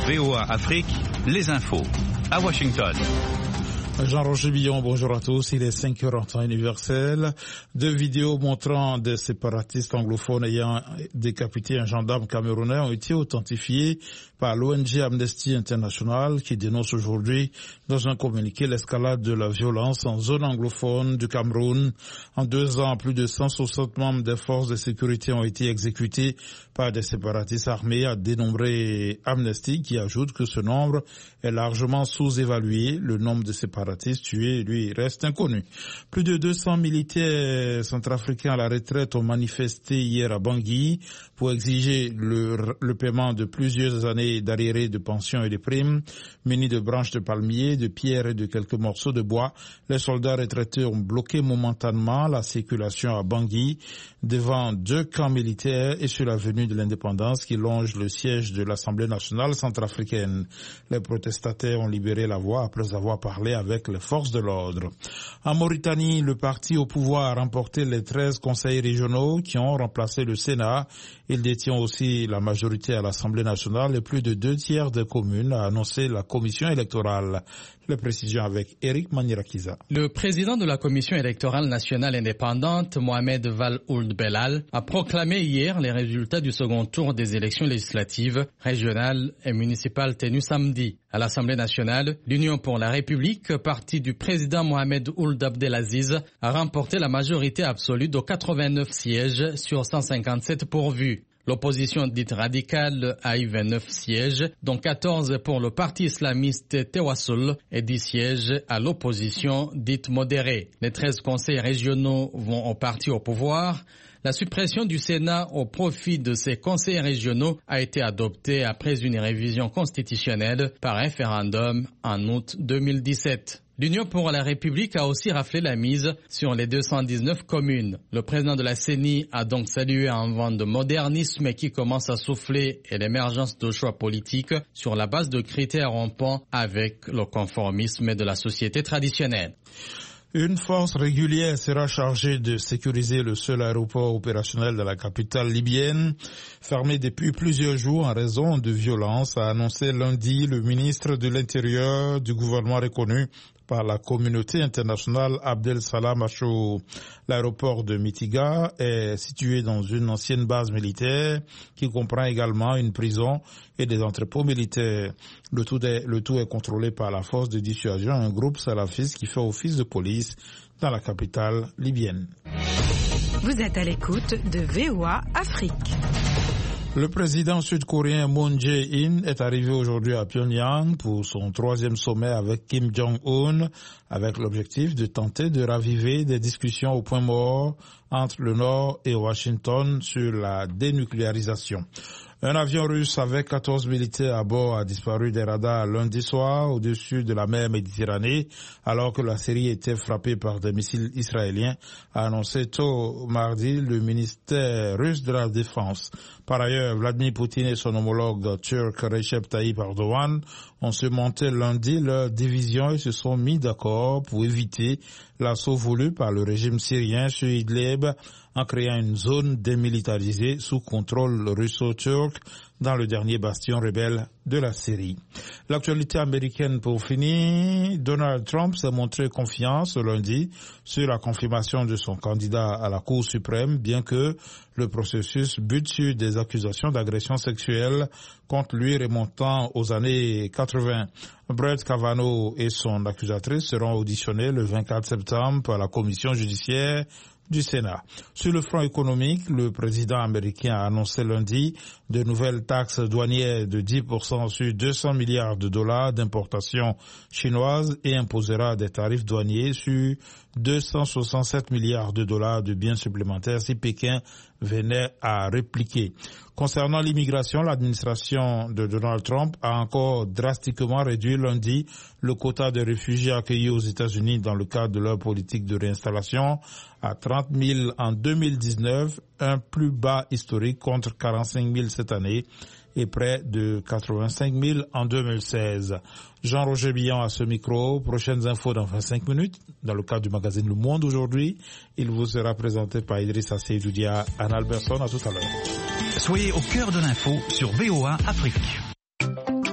VOA Afrique, les infos. À Washington. Jean-Roger Billon, bonjour à tous. Il est 5h en temps universel. 2 vidéos montrant des séparatistes anglophones ayant décapité un gendarme camerounais ont été authentifiées par l'ONG Amnesty International qui dénonce aujourd'hui dans un communiqué l'escalade de la violence en zone anglophone du Cameroun. En 2 ans, plus de 160 membres des forces de sécurité ont été exécutés par des séparatistes armés, a dénombré Amnesty, qui ajoute que ce nombre est largement sous-évalué. Le nombre de séparatistes tués, lui, reste inconnu. Plus de 200 militaires centrafricains à la retraite ont manifesté hier à Bangui pour exiger le paiement de plusieurs années d'arriérés de pensions et de primes. Munis de branches de palmiers, de pierres et de quelques morceaux de bois, les soldats retraités ont bloqué momentanément la circulation à Bangui devant 2 camps militaires et sur l'avenue de l'Indépendance qui longe le siège de l'Assemblée nationale centrafricaine. Les protestataires ont libéré la voie après avoir parlé avec les forces de l'ordre. En Mauritanie, le parti au pouvoir a remporté les 13 conseils régionaux qui ont remplacé le Sénat. Il détient aussi la majorité à l'Assemblée nationale et plus de 2/3 des communes, a annoncé la commission électorale. Les précisions avec Eric Manirakiza. Le président de la commission électorale nationale indépendante, Mohamed Val Ould Belal, a proclamé hier les résultats du second tour des élections législatives, régionales et municipales tenues samedi. À l'Assemblée nationale, l'Union pour la République, parti du président Mohamed Ould Abdelaziz, a remporté la majorité absolue de 89 sièges sur 157 pourvus. L'opposition dite radicale a eu 29 sièges, dont 14 pour le parti islamiste Tewassul et 10 sièges à l'opposition dite modérée. Les 13 conseils régionaux vont au parti au pouvoir. La suppression du Sénat au profit de ces conseils régionaux a été adoptée après une révision constitutionnelle par référendum en août 2017. L'Union pour la République a aussi raflé la mise sur les 219 communes. Le président de la CENI a donc salué un vent de modernisme qui commence à souffler et l'émergence de choix politiques sur la base de critères rompant avec le conformisme de la société traditionnelle. Une force régulière sera chargée de sécuriser le seul aéroport opérationnel de la capitale libyenne, fermé depuis plusieurs jours en raison de violences, a annoncé lundi le ministre de l'Intérieur du gouvernement reconnu par la communauté internationale Abdel Salam Achour. L'aéroport de Mitiga est situé dans une ancienne base militaire qui comprend également une prison et des entrepôts militaires. Le tout est contrôlé par la force de dissuasion, un groupe salafiste qui fait office de police dans la capitale libyenne. Vous êtes à l'écoute de VOA Afrique. Le président sud-coréen Moon Jae-in est arrivé aujourd'hui à Pyongyang pour son 3e sommet avec Kim Jong-un, avec l'objectif de tenter de raviver des discussions au point mort entre le Nord et Washington sur la dénucléarisation. Un avion russe avec 14 militaires à bord a disparu des radars lundi soir au-dessus de la mer Méditerranée alors que la Syrie était frappée par des missiles israéliens, a annoncé tôt mardi le ministère russe de la Défense. Par ailleurs, Vladimir Poutine et son homologue turc Recep Tayyip Erdogan ont surmonté lundi leur division et se sont mis d'accord pour éviter l'assaut voulu par le régime syrien sur Idlib en créant une zone démilitarisée sous contrôle russo-turc dans le dernier bastion rebelle de la Syrie. L'actualité américaine pour finir, Donald Trump s'est montré confiant ce lundi sur la confirmation de son candidat à la Cour suprême, bien que le processus bute sur des accusations d'agression sexuelle contre lui remontant aux années 80. Brett Kavanaugh et son accusatrice seront auditionnés le 24 septembre par la commission judiciaire du Sénat. Sur le front économique, le président américain a annoncé lundi de nouvelles taxes douanières de 10% sur 200 milliards de dollars d'importations chinoises et imposera des tarifs douaniers sur 267 milliards de dollars de biens supplémentaires si Pékin venait à répliquer. Concernant l'immigration, l'administration de Donald Trump a encore drastiquement réduit lundi le quota de réfugiés accueillis aux États-Unis dans le cadre de leur politique de réinstallation à 30 000 en 2019, un plus bas historique contre 45 000 cette année et près de 85 000 en 2016. Jean-Roger Billon à ce micro. Prochaines infos dans 25 minutes. Dans le cadre du magazine Le Monde aujourd'hui, il vous sera présenté par Idrissa Seydoudia, Anne Alberson. À tout à l'heure. Soyez au cœur de l'info sur VOA Afrique.